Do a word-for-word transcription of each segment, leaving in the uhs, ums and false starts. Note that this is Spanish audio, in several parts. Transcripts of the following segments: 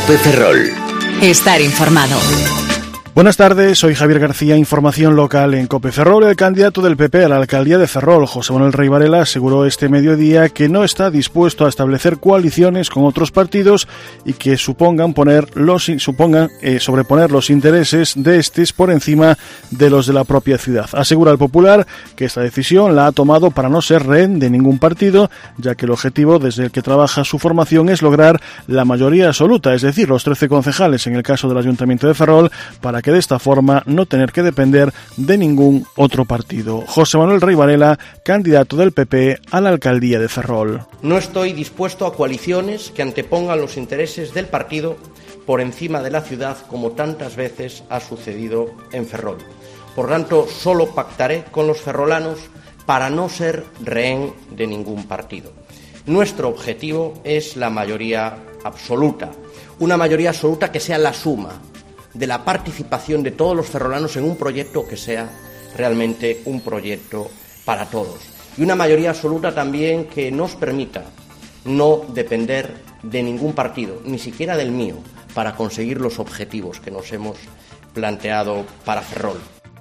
COPE Ferrol. Estar informado. Buenas tardes, soy Javier García, información local en COPE Ferrol. El candidato del P P a la alcaldía de Ferrol, José Manuel Rey Varela, aseguró este mediodía que no está dispuesto a establecer coaliciones con otros partidos y que supongan poner los supongan eh, sobreponer los intereses de estos por encima de los de la propia ciudad. Asegura el Popular que esta decisión la ha tomado para no ser rehén de ningún partido, ya que el objetivo desde el que trabaja su formación es lograr la mayoría absoluta, es decir, los trece concejales en el caso del Ayuntamiento de Ferrol, para que de esta forma no tener que depender de ningún otro partido. José Manuel Rey Varela, candidato del P P a la alcaldía de Ferrol. No estoy dispuesto a coaliciones que antepongan los intereses del partido por encima de la ciudad, como tantas veces ha sucedido en Ferrol. Por tanto, solo pactaré con los ferrolanos para no ser rehén de ningún partido. Nuestro objetivo es la mayoría absoluta, una mayoría absoluta que sea la suma de la participación de todos los ferrolanos en un proyecto que sea realmente un proyecto para todos. Y una mayoría absoluta también que nos permita no depender de ningún partido, ni siquiera del mío, para conseguir los objetivos que nos hemos planteado para Ferrol.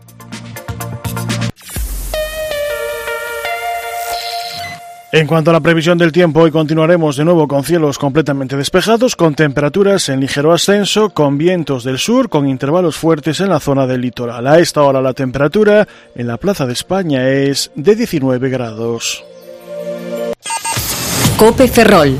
En cuanto a la previsión del tiempo, hoy continuaremos de nuevo con cielos completamente despejados, con temperaturas en ligero ascenso, con vientos del sur, con intervalos fuertes en la zona del litoral. A esta hora la temperatura en la Plaza de España es de diecinueve grados. COPE Ferrol.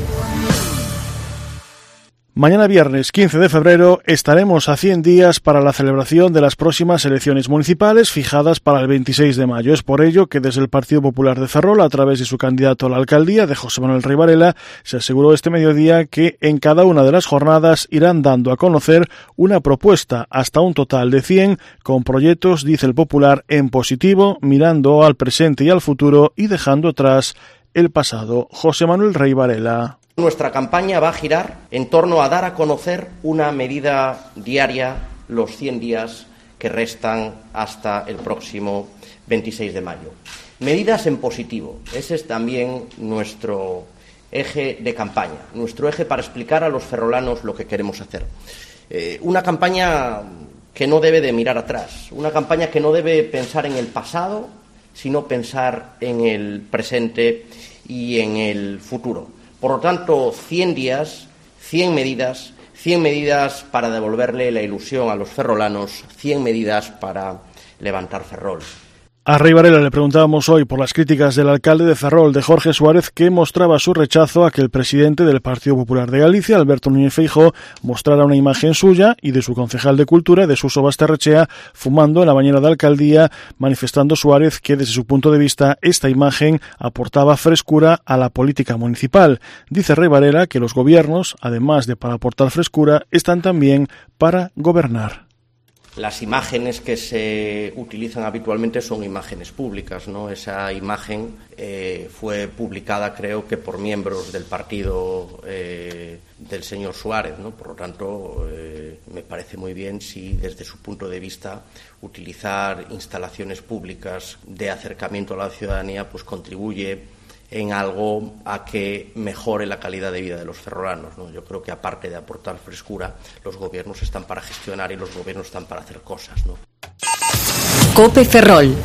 Mañana viernes quince de febrero estaremos a cien días para la celebración de las próximas elecciones municipales fijadas para el veintiséis de mayo. Es por ello que desde el Partido Popular de Ferrol, a través de su candidato a la alcaldía, de José Manuel Rey Varela, se aseguró este mediodía que en cada una de las jornadas irán dando a conocer una propuesta, hasta un total de cien, con proyectos, dice el Popular, en positivo, mirando al presente y al futuro y dejando atrás el pasado. José Manuel Rey Varela. Nuestra campaña va a girar en torno a dar a conocer una medida diaria los cien días que restan hasta el próximo veintiséis de mayo. Medidas en positivo. Ese es también nuestro eje de campaña, nuestro eje para explicar a los ferrolanos lo que queremos hacer. Eh, una campaña que no debe de mirar atrás, una campaña que no debe pensar en el pasado, sino pensar en el presente y en el futuro. Por lo tanto, cien días, cien medidas, cien medidas para devolverle la ilusión a los ferrolanos, cien medidas para levantar Ferrol. A Rey Varela le preguntábamos hoy por las críticas del alcalde de Ferrol, de Jorge Suárez, que mostraba su rechazo a que el presidente del Partido Popular de Galicia, Alberto Núñez Feijóo, mostrara una imagen suya y de su concejal de Cultura, de Suso Basterrechea, fumando en la bañera de alcaldía, manifestando Suárez que desde su punto de vista esta imagen aportaba frescura a la política municipal. Dice Rey Varela que los gobiernos, además de para aportar frescura, están también para gobernar. Las imágenes que se utilizan habitualmente son imágenes públicas, ¿no? Esa imagen eh, fue publicada, creo que por miembros del partido eh, del señor Suárez, ¿no? Por lo tanto, eh, me parece muy bien si desde su punto de vista utilizar instalaciones públicas de acercamiento a la ciudadanía pues contribuye en algo a que mejore la calidad de vida de los ferrolanos, ¿no? Yo creo que aparte de aportar frescura, los gobiernos están para gestionar y los gobiernos están para hacer cosas, ¿no? COPE Ferrol.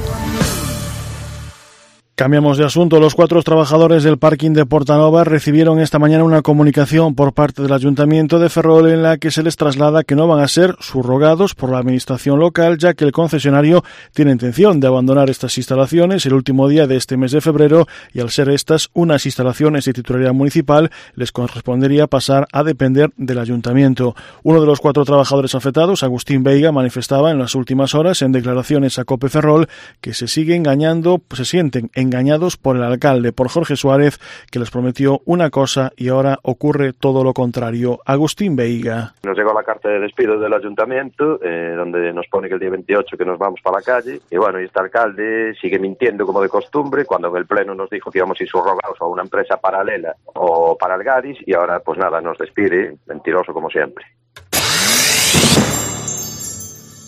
Cambiamos de asunto. Los cuatro trabajadores del parking de Portanova recibieron esta mañana una comunicación por parte del Ayuntamiento de Ferrol en la que se les traslada que no van a ser subrogados por la administración local, ya que el concesionario tiene intención de abandonar estas instalaciones el último día de este mes de febrero y al ser estas unas instalaciones de titularidad municipal, les correspondería pasar a depender del Ayuntamiento. Uno de los cuatro trabajadores afectados, Agustín Veiga, manifestaba en las últimas horas en declaraciones a COPE Ferrol que se sigue engañando, se sienten en engañados por el alcalde, por Jorge Suárez, que les prometió una cosa y ahora ocurre todo lo contrario. Agustín Veiga. Nos llegó la carta de despido del ayuntamiento, eh, donde nos pone que el día veintiocho que nos vamos para la calle, y bueno, y este alcalde sigue mintiendo como de costumbre, cuando en el pleno nos dijo que íbamos a ir subrogados a una empresa paralela o para el Gadis, y ahora pues nada, nos despide, mentiroso como siempre.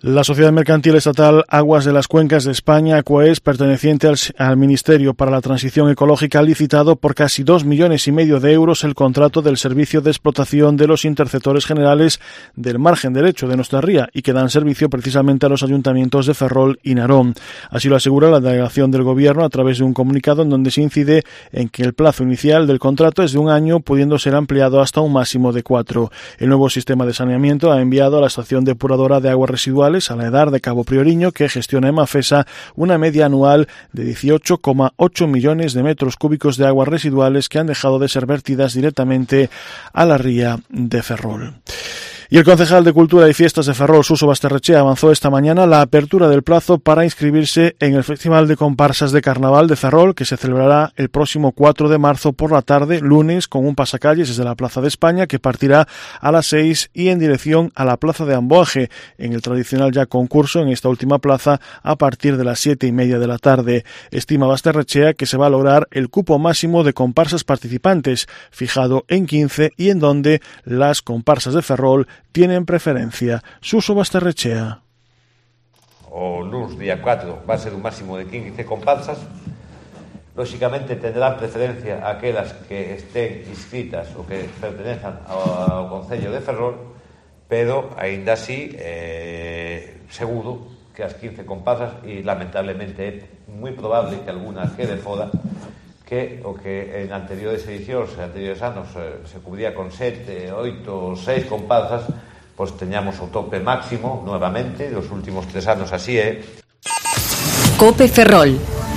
La Sociedad Mercantil Estatal Aguas de las Cuencas de España, ACUAES, perteneciente al, al Ministerio para la Transición Ecológica, ha licitado por casi dos millones y medio de euros el contrato del servicio de explotación de los interceptores generales del margen derecho de nuestra ría y que dan servicio precisamente a los ayuntamientos de Ferrol y Narón. Así lo asegura la delegación del Gobierno a través de un comunicado en donde se incide en que el plazo inicial del contrato es de un año, pudiendo ser ampliado hasta un máximo de cuatro. El nuevo sistema de saneamiento ha enviado a la estación depuradora de aguas residuales a la Edar de Cabo Prioriño, que gestiona Emafesa, una media anual de dieciocho coma ocho millones de metros cúbicos de aguas residuales que han dejado de ser vertidas directamente a la ría de Ferrol. Y el concejal de Cultura y Fiestas de Ferrol, Suso Basterrechea, avanzó esta mañana la apertura del plazo para inscribirse en el Festival de Comparsas de Carnaval de Ferrol, que se celebrará el próximo cuatro de marzo por la tarde, lunes, con un pasacalles desde la Plaza de España, que partirá a las seis y en dirección a la Plaza de Amboaje, en el tradicional ya concurso en esta última plaza a partir de las siete y media de la tarde. Estima Basterrechea que se va a lograr el cupo máximo de comparsas participantes, fijado en quince, y en donde las comparsas de Ferrol tienen preferencia. Suso Basterrechea. O lunes día cuatro va a ser un máximo de quince comparsas. Lógicamente tendrán preferencia aquelas que estén inscritas o que pertenezcan ao Concello de Ferrol, pero aínda así eh, seguro que as quince comparsas, e lamentablemente é moi probable que alguna quede fora, que o que en anteriores edicións, en anteriores anos eh, se cubría con sete, oito, seis comparsas, pois teñamos o tope máximo nuevamente, los últimos tres anos así é. Cope Ferrol.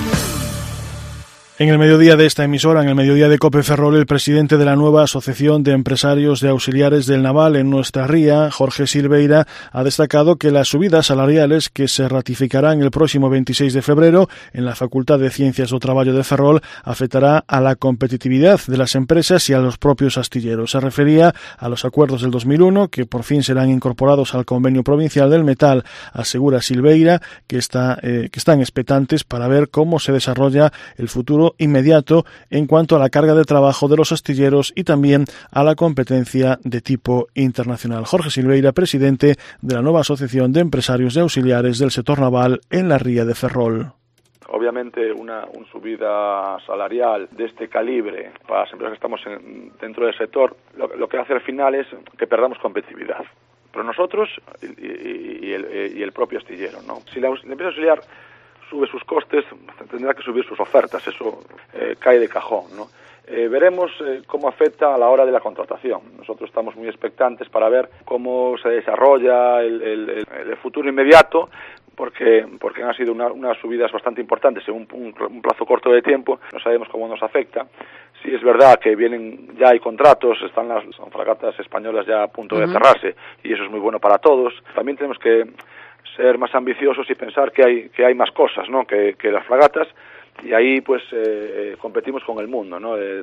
En el mediodía de esta emisora, en el mediodía de Cope Ferrol, el presidente de la nueva Asociación de Empresarios de Auxiliares del Naval en nuestra ría, Jorge Silveira, ha destacado que las subidas salariales que se ratificarán el próximo veintiséis de febrero en la Facultad de Ciencias do Traballo de Ferrol afectará a la competitividad de las empresas y a los propios astilleros. Se refería a los acuerdos del dos mil uno, que por fin serán incorporados al Convenio Provincial del Metal. Asegura Silveira que, está, eh, que están expectantes para ver cómo se desarrolla el futuro inmediato en cuanto a la carga de trabajo de los astilleros y también a la competencia de tipo internacional. Jorge Silveira, presidente de la nueva Asociación de Empresarios de Auxiliares del Sector Naval en la ría de Ferrol. Obviamente una, una subida salarial de este calibre para las empresas que estamos en, dentro del sector, lo, lo que hace al final es que perdamos competitividad. Pero nosotros y, y, y, el, y el propio astillero, ¿no? Si la, la empresa auxiliar sube sus costes, tendrá que subir sus ofertas, eso eh, cae de cajón, ¿no? Eh, veremos eh, cómo afecta a la hora de la contratación. Nosotros estamos muy expectantes para ver cómo se desarrolla el, el, el futuro inmediato, porque porque han sido una, unas subidas bastante importantes en un, un, un plazo corto de tiempo. No sabemos cómo nos afecta. Sí es verdad que vienen, ya hay contratos, están las son fragatas españolas ya a punto uh-huh. de cerrarse, y eso es muy bueno para todos. También tenemos que ser más ambiciosos y pensar que hay que hay más cosas, ¿no? que, que las fragatas, y ahí pues eh, competimos con el mundo, ¿no? Eh,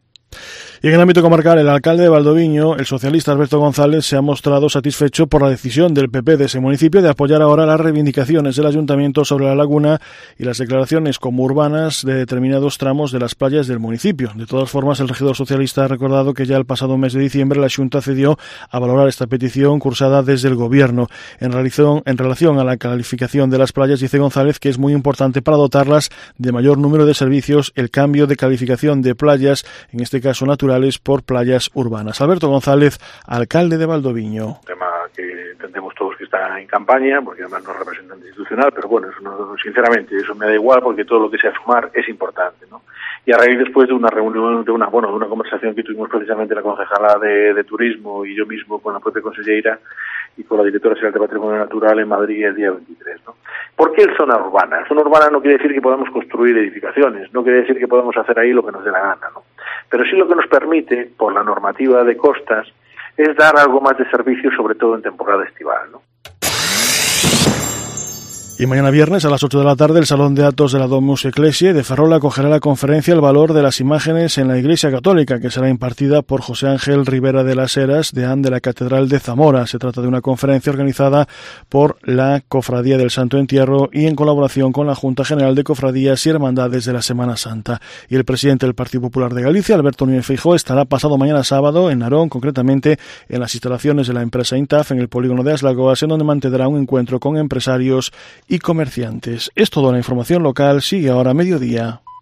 Y en el ámbito comarcal, el alcalde de Valdoviño, el socialista Alberto González, se ha mostrado satisfecho por la decisión del P P de ese municipio de apoyar ahora las reivindicaciones del ayuntamiento sobre la laguna y las declaraciones como urbanas de determinados tramos de las playas del municipio. De todas formas, el regidor socialista ha recordado que ya el pasado mes de diciembre la Xunta cedió a valorar esta petición cursada desde el Gobierno. En relación, en relación a la calificación de las playas, dice González que es muy importante para dotarlas de mayor número de servicios el cambio de calificación de playas, en este caso naturales, por playas urbanas. Alberto González, alcalde de Valdoviño. Tema que entendemos todos que está en campaña, porque además no es representante institucional, pero bueno, eso no, sinceramente eso me da igual, porque todo lo que sea sumar es importante, ¿no? Y a raíz después de una reunión, de una bueno, de una conversación que tuvimos precisamente la concejala de, de Turismo y yo mismo con la propia consellera y con la directora general de Patrimonio Natural en Madrid el día veintitrés, ¿no? ¿Por qué zona urbana? Zona urbana no quiere decir que podamos construir edificaciones, no quiere decir que podamos hacer ahí lo que nos dé la gana, ¿no? Pero sí lo que nos permite, por la normativa de costas, es dar algo más de servicio, sobre todo en temporada estival, ¿no? Y Y mañana viernes a las ocho de la tarde el Salón de Actos de la Domus Ecclesiae de Ferrol acogerá la conferencia El valor de las imágenes en la Iglesia Católica, que será impartida por José Ángel Rivera de las Heras, deán de la Catedral de Zamora. Se trata de una conferencia organizada por la Cofradía del Santo Entierro y en colaboración con la Junta General de Cofradías y Hermandades de la Semana Santa. Y el presidente del Partido Popular de Galicia, Alberto Núñez Feijóo, estará pasado mañana sábado en Narón, concretamente en las instalaciones de la empresa Intaf en el polígono de As Lagoas, en donde mantendrá un encuentro con empresarios y comerciantes. Es toda la información local. Sigue ahora Mediodía.